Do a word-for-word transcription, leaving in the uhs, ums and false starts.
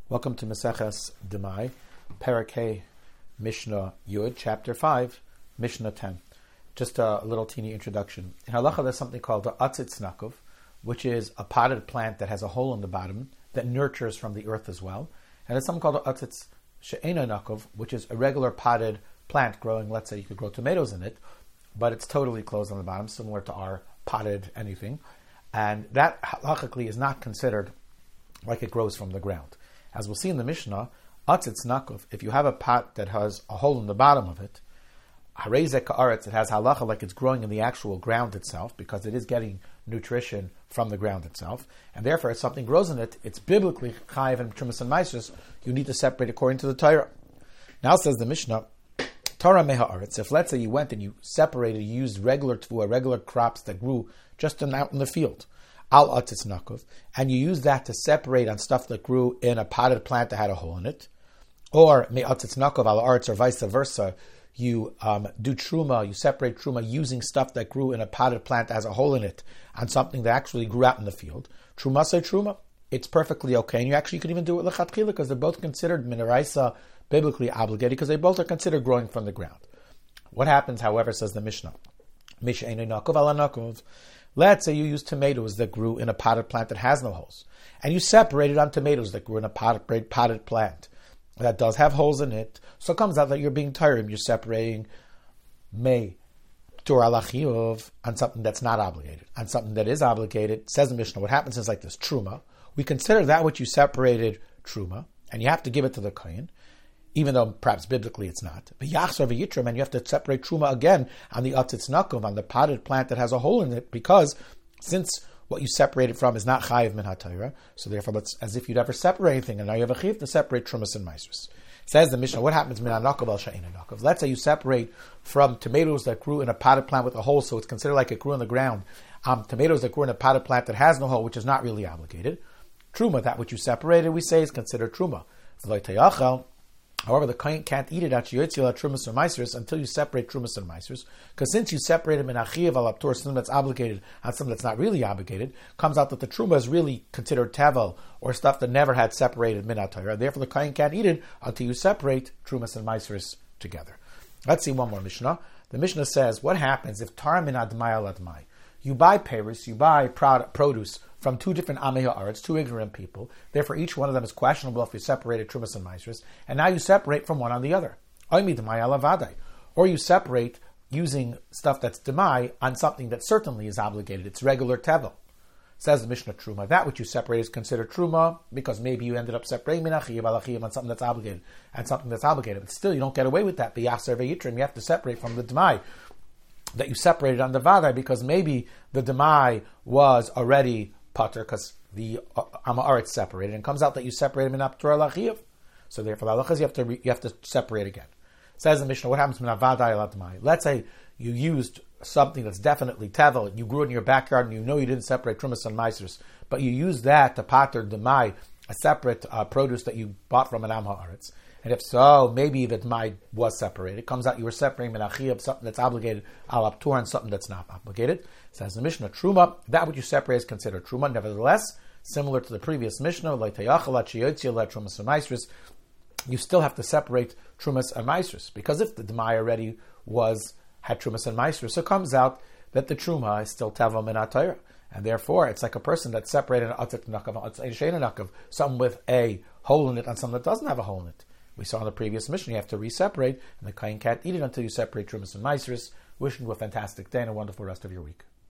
Welcome to Maseches Demai, Parakeh Mishnah Yud, Chapter five, Mishnah ten. Just a little teeny introduction. In Halacha, there's something called the Atzitz Nakov, which is a potted plant that has a hole in the bottom that nurtures from the earth as well. And there's something called the Atzitz She'ena Nakov, which is a regular potted plant growing, let's say you could grow tomatoes in it, but it's totally closed on the bottom, similar to our potted anything. And that halachically is not considered like it grows from the ground. As we'll see in the Mishnah, Atzitz Nakov, if you have a pot that has a hole in the bottom of it, Harezek Ka'aretz, it has halacha like it's growing in the actual ground itself, because it is getting nutrition from the ground itself, and therefore if something grows in it, it's biblically chayiv and trumas and maasros. You need to separate according to the Torah. Now says the Mishnah, Torah meha'aretz, if let's say you went and you separated, you used regular tefua, regular crops that grew just in, out in the field, al atzitz nakov, and you use that to separate on stuff that grew in a potted plant that had a hole in it, or me atzitz nakov al aretz, or vice versa, you um, do truma, you separate truma using stuff that grew in a potted plant that has a hole in it on something that actually grew out in the field. Truma say truma, it's perfectly okay, and you actually could even do it lechatchila because they're both considered minaraisa, biblically obligated, because they both are considered growing from the ground. What happens, however, says the Mishnah, Misheinu nakov ala nakov. Let's say you use tomatoes that grew in a potted plant that has no holes, and you separated on tomatoes that grew in a potted, potted plant that does have holes in it. So it comes out that you're being tired. You're separating may tur alachiyov on something that's not obligated, on something that is obligated. Says the Mishnah, what happens is like this: truma. We consider that which you separated truma, and you have to give it to the kohen, even though perhaps biblically it's not. But yachzor v'yitrim, and you have to separate truma again on the atzitz nakov, on the potted plant that has a hole in it, because since what you separated from is not chayiv min haTorah, so therefore it's as if you'd ever separate anything, and now you have a chayiv to separate trumas and maasros. Says the Mishnah, what happens min hanakov al she'ein hanakov? Let's say you separate from tomatoes that grew in a potted plant with a hole, so it's considered like it grew in the ground, um, tomatoes that grew in a potted plant that has no hole, which is not really obligated. Truma, that which you separated, we say is considered truma. However, the kohen can't eat it at yotzil at trumas or maasros until you separate trumas and maasros, because since you separate them in achiyav al aptur, something that's obligated and something that's not really obligated, comes out that the truma is really considered tevel, or stuff that never had separated min haTorah. Therefore, the kohen can't eat it until you separate trumas and maasros together. Let's see one more Mishnah. The Mishnah says, what happens if tar min admai al admai? You buy paris, you buy produce from two different amei ha'aretz, two ignorant people. Therefore, each one of them is questionable if you separated trumas and maasros, and now you separate from one on the other. Or you separate using stuff that's demai on something that certainly is obligated. It's regular tevel. Says the Mishnah, truma. That which you separate is considered truma, because maybe you ended up separating minachiv alachiv on something that's obligated and something that's obligated. But still, you don't get away with that. You have to separate from the demai that you separated on the vadai, because maybe the demai was already pater because the amaretz separated, and comes out that you separated min aptur alachiv. So therefore, the halachas you have to re, you have to separate again. Says the Mishnah, what happens min avadai aladmai? Let's say you used something that's definitely tevel, you grew it in your backyard, and you know you didn't separate trumas and maasros, but you used that to pater demai, a separate uh, produce that you bought from an am haaretz. And if so, maybe the demai was separated. It comes out you were separating min achiyav, something that's obligated al aptur, and something that's not obligated. Says the Mishnah, truma, that which you separate is considered truma. Nevertheless, similar to the previous Mishnah, like tayachal at trumas and maasros, you still have to separate trumas and maasros, because if the demai already was had trumas and maasros, so it comes out that the truma is still tevel min haTorah, and therefore it's like a person that separated an atzitz nakov, something with a hole in it and something that doesn't have a hole in it. We saw in the previous Mishnah you have to re-separate, and the kohen can't eat it until you separate trumas and maasros. Wishing you a fantastic day and a wonderful rest of your week.